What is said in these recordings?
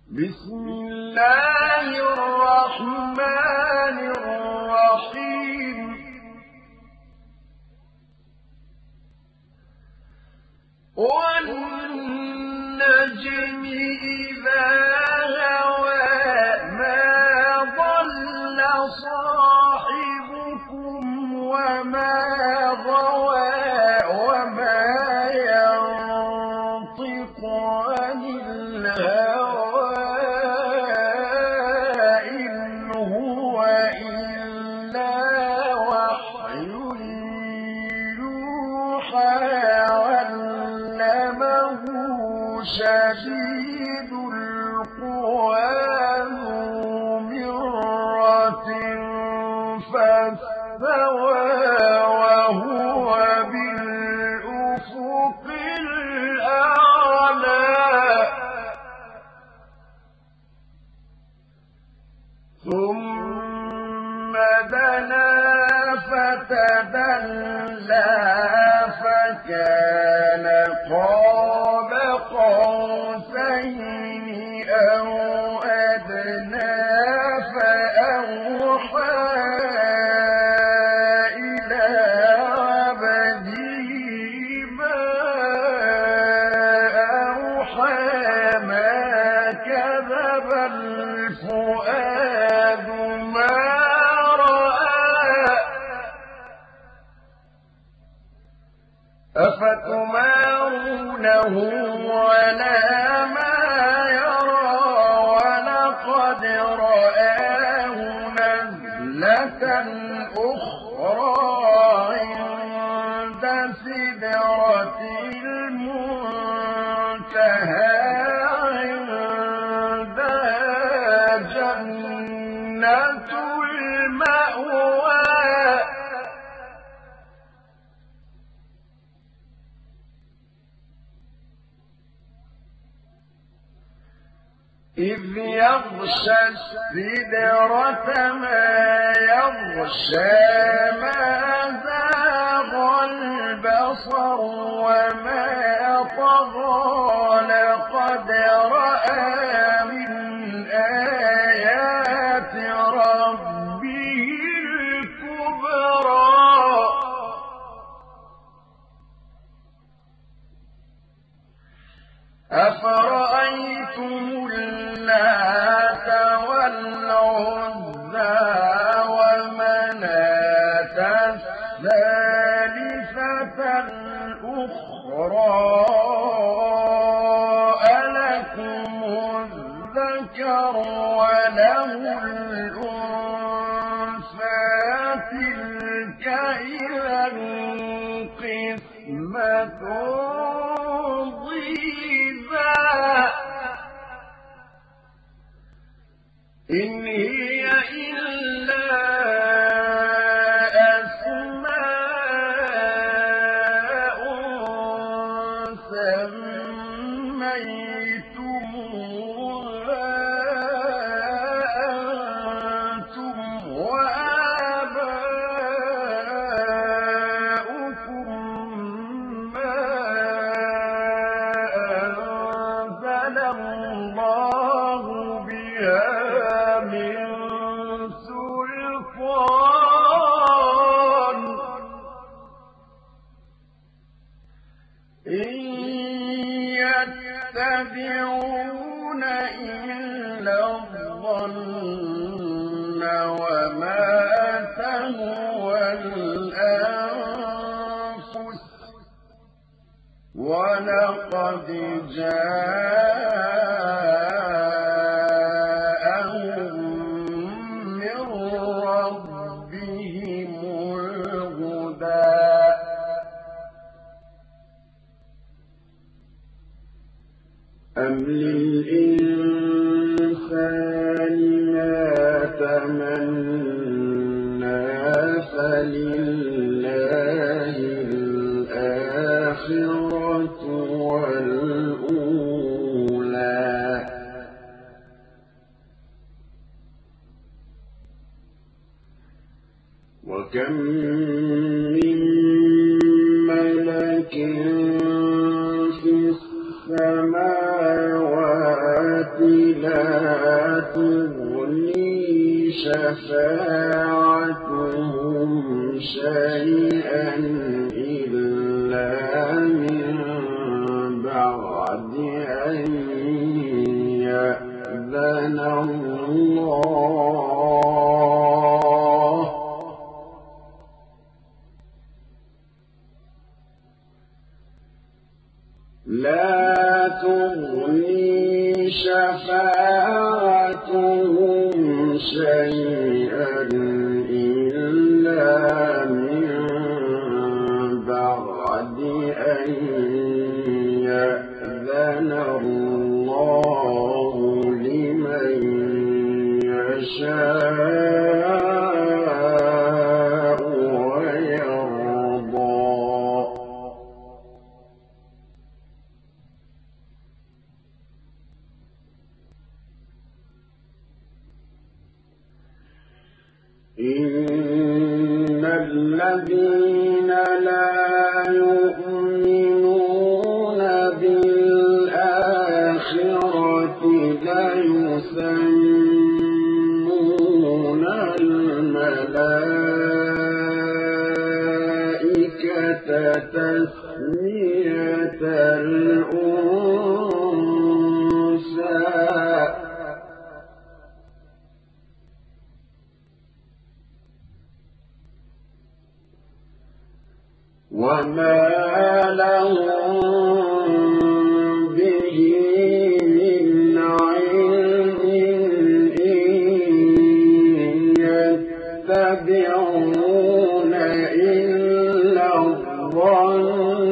بسم الله الرحمن الرحيم والنجم إذا هوى ما ضل صاحبكم وما غوى وما ينطق عن الهوى إن هو إلا وحي يوحى علمه شديد القوى ذو مرة فاستوى وهو بالأفق الأعلى ثم دنا فتدلى فكان قاب قوسين أو أدنى فأوحى إلى عبده ما أوحى ما كذب الفؤاد ما رأى أفتمارونه على ما يرى ولقد رآه نزلة أخرى عند سدرة المنتهى عندها جنة المأوى إذ يغشى السدرة ما يغشى ما زاغ البصر وما طغى لقد رأى من آيات ربه الكبرى أفرأيتم اللات والعزى ومناة الثالثة الأخرى ألكم الذكر وله الأنثى تلك إذا قسمة إن هي إلا أسماء سميتموها أنتم وآباؤكم ما أنزل الله بها من سلطان إن يتبعون إلا الظن وما تهوى الأنفس ولقد جاءهم من ربهم الهدى أم للإنسان ما تمنى فلله الآخرة والأولى وكم من ملك في السماوات لا شفاعتهم شيئا إلا من بعد أن يأذن الله لا تغني شفاعتهم شيئا إلا من بعد أن يأذن الله لمن يشاء ويرضى إن الذين لا يؤمنون بالآخرة ليسمون الملائكة تسمية الأنثى وما لهم به من علم إن يتبعون إلا الظن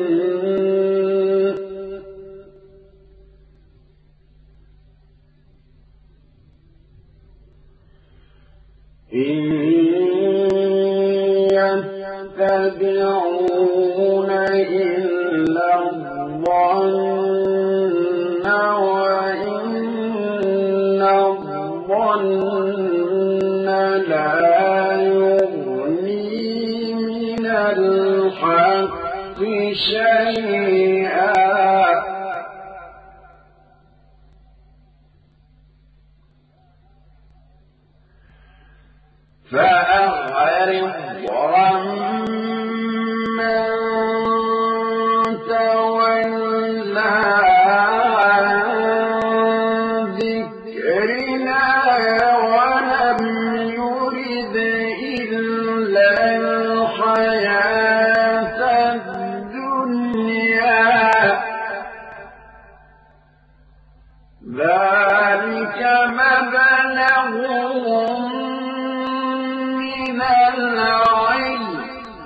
يتبعون إلا الظن وإن الظن لا يغني من الحق شيئا فأعرض عمن تولى عن ذكرنا ولم يرد إلا الحياة الدنيا ذلك مبلغهم من العلم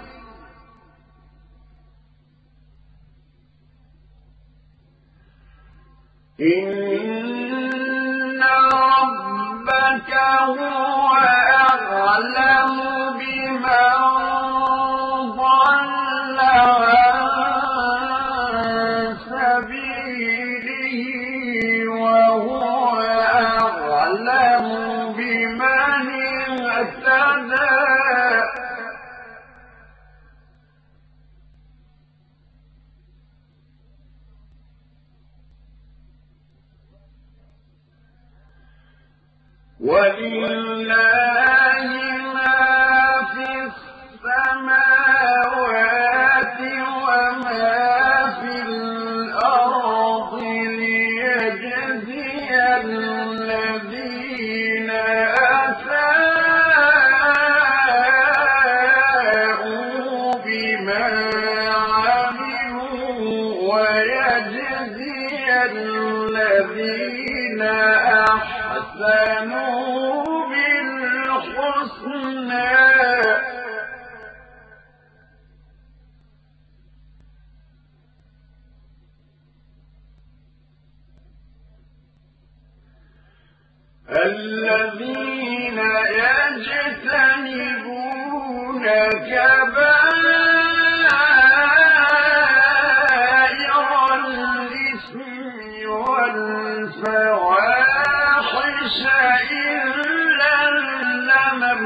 إن ربك هو أعلم بمن ضل عن سبيله وهو أعلم بمن اهتدى ولله ما في السماوات وما في الأرض ليجزي الذين أساءوا بما عملوا ويجزي الذين أحسنوا بالحسنى الذين يجتنبون كبائر الإثم والفواحش إلا اللمم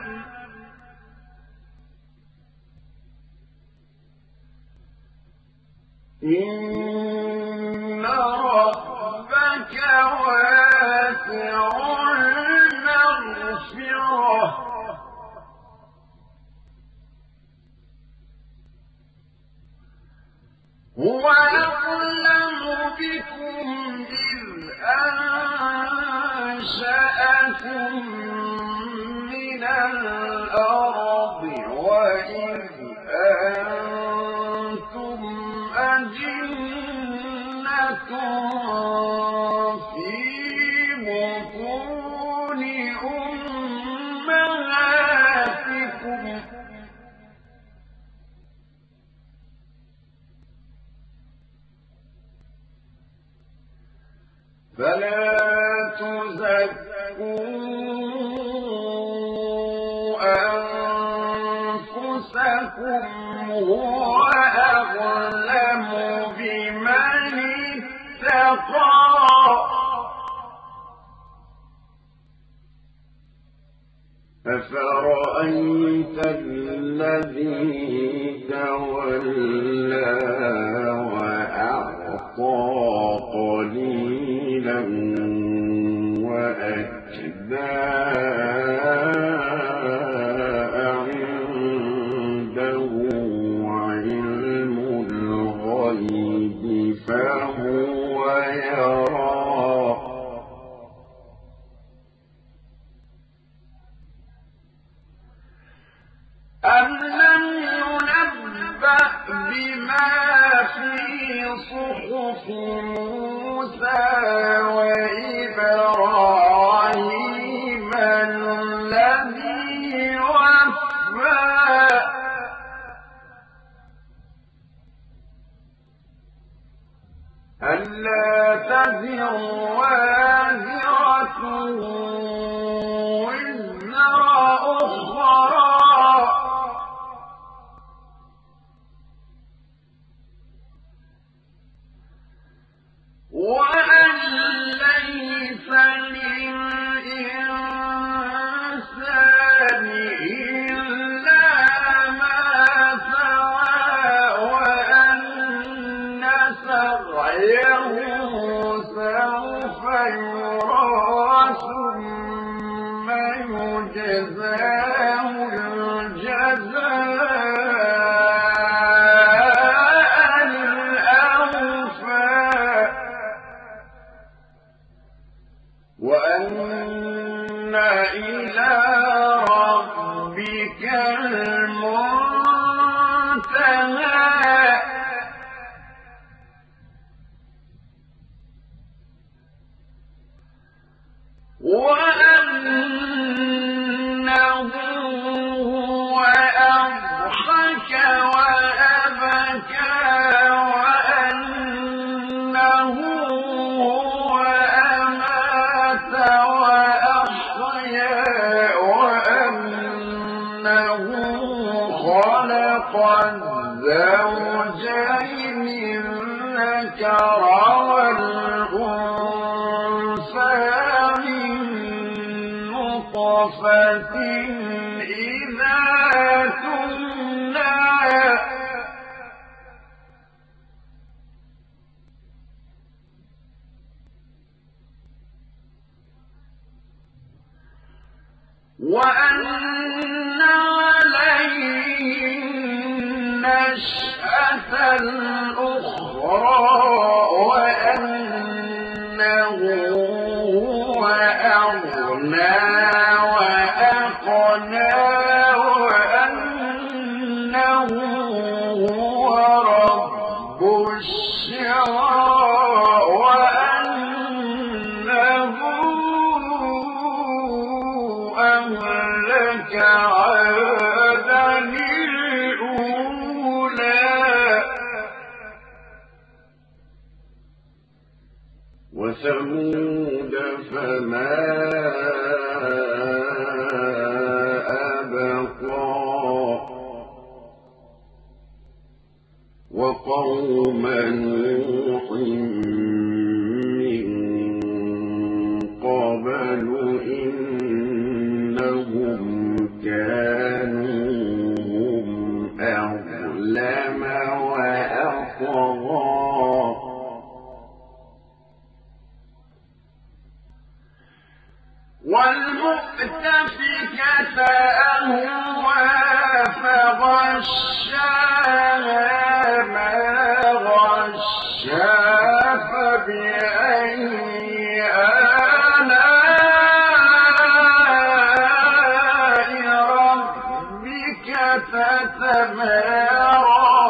إن ربك واسع المغفرة هو أعلم بكم إذ أنشأكم من الأرض وإذ أنتم أجنة في بطون أمهاتكم فلا تزكوا أنفسكم هو أعلم بمن اتقى أفرأيت الذي تولى وأعطى قليلا وأكدى عنده علم الغيب فهو يرى أم لم ينبأ بما في صحف موسى وإبراهيم الذي وفى ألا تزر وازرة وزر أخرى وأن ليس للإنسان إلا ما سعى وأن سعيه سوف يرى ثم يجزاه الجزاء وأن إلى ربك المنتهى وأنه هو أضحك وأبكى وأنه هو أمات وأحيا وأنه خلق الزوجين الذكر والأنثى من نطفة إذا تمنى وأن عليه النشأة الأخرى وأنه هو أغنى وأقنى وأنه هو رب الشعرى وأنه أهلك عادا الأولى وثمود فما أبقى وقوم نوح من قبل إنهم كانوا هم أظلم وأطغى والمؤتفكة أهوى فغشاها ما غشى فبأي آلاء ربك تتمارى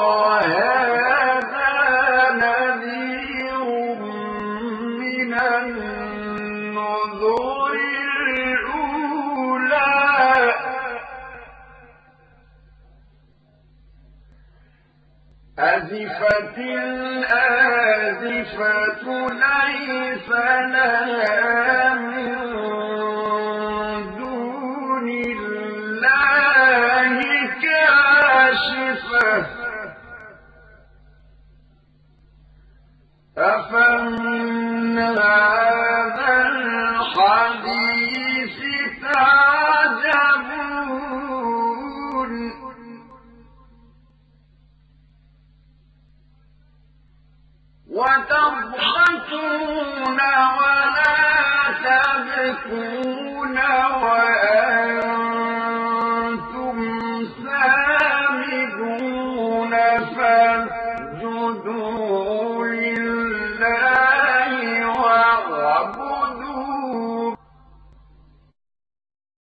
هذا نذير من النذر الأولى أزفت الآزفة ليس لها من دون الله كاشفة أفمن هذا الحديث تعجبون وتضحكون ولا تبكون وأنتم سامدون فاسجدوا